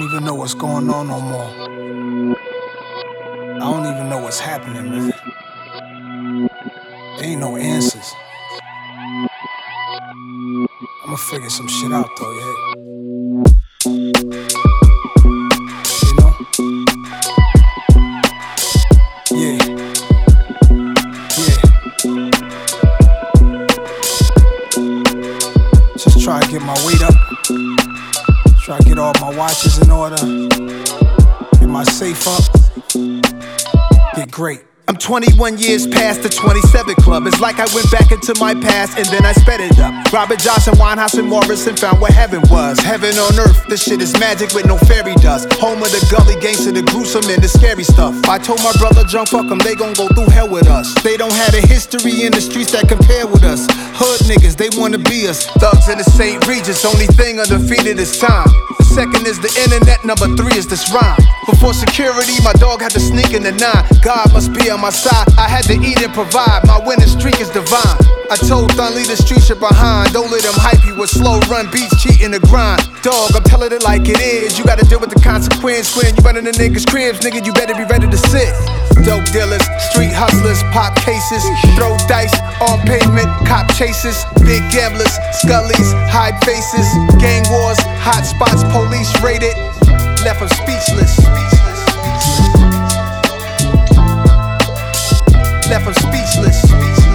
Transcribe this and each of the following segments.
don't even know what's going on no more. I don't even know what's happening, man. There ain't no answers. I'ma figure some shit out though, yeah. You know? Yeah. Just try to get my weight up. Try to get all my watches in order. Get my safe up. Get great. I'm 21 years past the 27 club. It's like I went back into my past and then I sped it up. Robert Johnson, Winehouse, and Morrison found where heaven was. Heaven on earth, this shit is magic with no fairy dust. Home of the gully gangster, the gruesome and the scary stuff. I told my brother John, fuck them, they gon' go through hell with us. They don't have a history in the streets that compare with us. Hood niggas, they wanna be us. Thugs in the St. Regis, only thing undefeated is time. The second is the internet, number 3 is this rhyme. Before security, my dog had to sneak in the 9. God must be on my side, I had to eat and provide. My winning streak is divine. I told Thun, leave the streets shit behind. Don't let them hype you with slow run beats, cheating the grind. Dog, I'm telling it like it is. You gotta deal with the consequence when you running the niggas' cribs. Nigga, you better be ready to sit. Dope dealers, street hustlers, pop cases, throw dice on pavement, cop chases, big gamblers, scullies, hide faces, gang wars, hot spots, police raided, left them speechless. Left them speechless.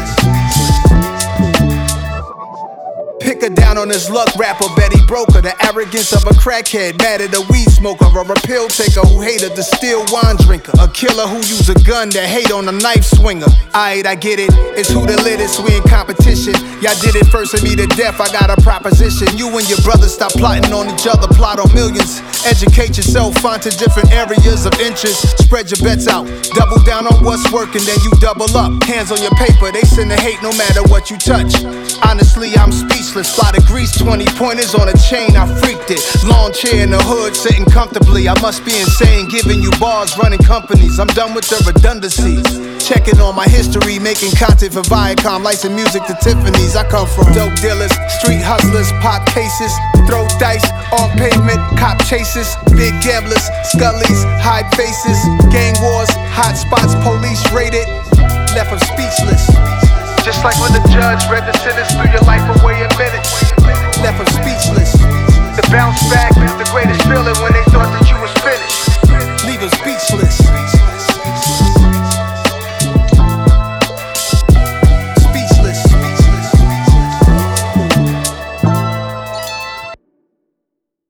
Pick her down on his luck, rapper Betty Broker. The arrogance of a crackhead, mad at a weed smoker, or a pill taker who hated the still wine drinker. A killer who use a gun that hate on a knife swinger. Aight, I get it, it's who the littest, we in competition. Y'all did it first and me to death, I got a proposition. You and your brothers stop plotting on each other, plot on millions. Educate yourself, find to different areas of interest. Spread your bets out, double down on what's working, then you double up. Hands on your paper, they send the hate no matter what you touch. Honestly, I'm speechless. Fly to Greece, 20 pointers on a chain, I freaked it. Lawn chair in the hood, sitting comfortably. I must be insane, giving you bars, running companies. I'm done with the redundancies. Checking on my history, making content for Viacom, licensing music to Tiffany's. I come from dope dealers, street hustlers, pop cases, throw dice on pavement, cop chases, big gamblers, scullies, hide faces, gang wars, hot spots, police raided, left them speechless. Just like when the judge read the sentence, threw your life away in minutes, left them speechless. The bounce back is the greatest feeling when they thought that you was finished, leave them speechless.